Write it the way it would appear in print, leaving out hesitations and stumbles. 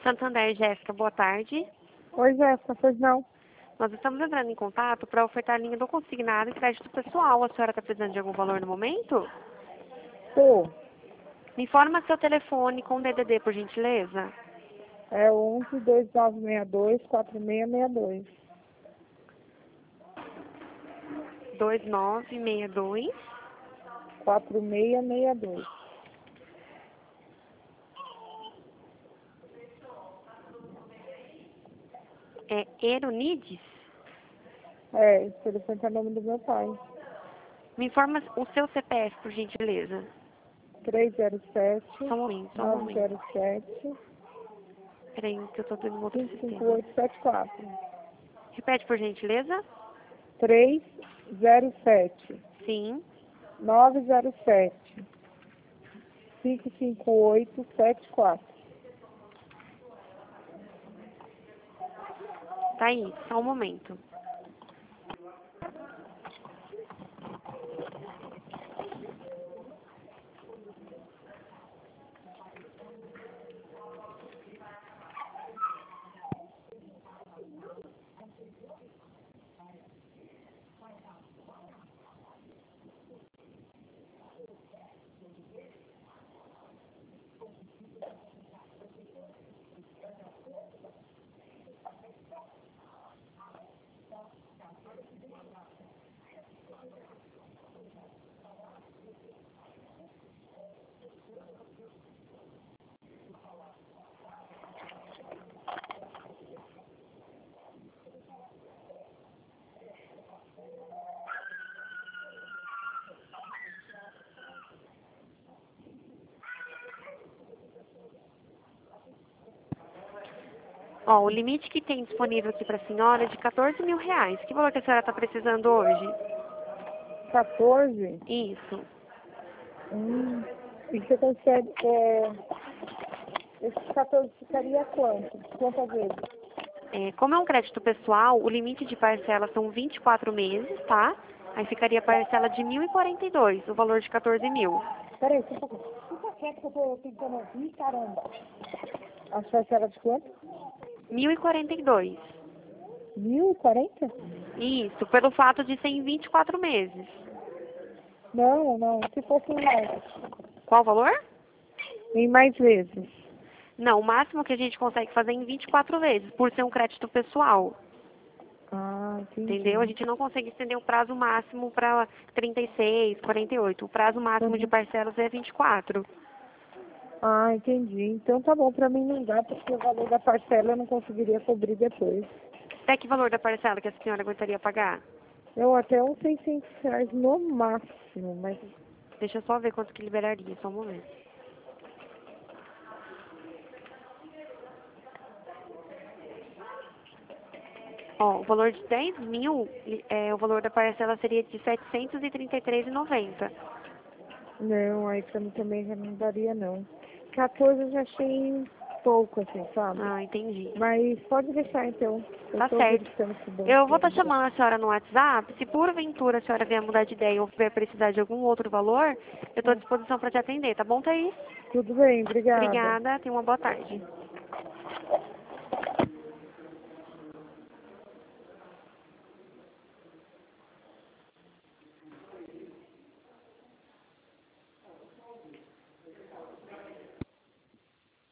Santander, Jéssica, boa tarde. Oi, Jéssica, pois não? Nós estamos entrando em contato para ofertar a linha do consignado e crédito pessoal. A senhora está precisando de algum valor no momento? Tô. Me informa seu telefone com DDD, por gentileza. É 11-2962-4662. 2962. 4662. É Eronides? É, esse telefone tá no nome do meu pai. Me informa o seu CPF, por gentileza. 307 Só um momento, só um momento. 907 Peraí, que eu estou dando um outro sistema. 55874. Repete, por gentileza. 307 Sim. 907 55874. Tá aí, só um momento. Ó, o limite que tem disponível aqui para a senhora é de 14 mil reais. Que valor que a senhora está precisando hoje? 14? Isso. E você consegue... esse 14 ficaria quanto? Quantas vezes? Como é um crédito pessoal, o limite de parcela são 24 meses, tá? Aí ficaria a parcela de 1.042, o valor de 14 mil. Peraí, só um pouquinho. Fica quieto que eu tô tentando ouvir, caramba. A parcela de quanto? 1.042. 1040? Isso, pelo fato de ser em 24 meses. Não. Se fosse em mais. Qual o valor? Em mais vezes. Não, o máximo que a gente consegue fazer é em 24 vezes, por ser um crédito pessoal. Ah, entendi. Entendeu? A gente não consegue estender o prazo máximo para 36, 48. O prazo máximo de parcelas é 24. Ah, entendi. Então tá bom, pra mim não dá, porque o valor da parcela eu não conseguiria cobrir depois. Até que valor da parcela que a senhora aguentaria pagar? Eu até uns 600 reais no máximo, mas... Deixa eu só ver quanto que liberaria, só um momento. Ó, o valor de 10 mil, o valor da parcela seria de R$ 733,90. Não, aí pra mim também já não daria, não. 14 eu já achei pouco, assim, sabe? Ah, entendi. Mas pode deixar, então. Eu Tá tô certo. verificando se bom. Eu vou estar chamando a senhora no WhatsApp. Se porventura a senhora vier mudar de ideia ou vier precisar de algum outro valor, eu estou à disposição para te atender, tá bom, Thaís? Tudo bem, obrigada. Obrigada, tenha uma boa tarde.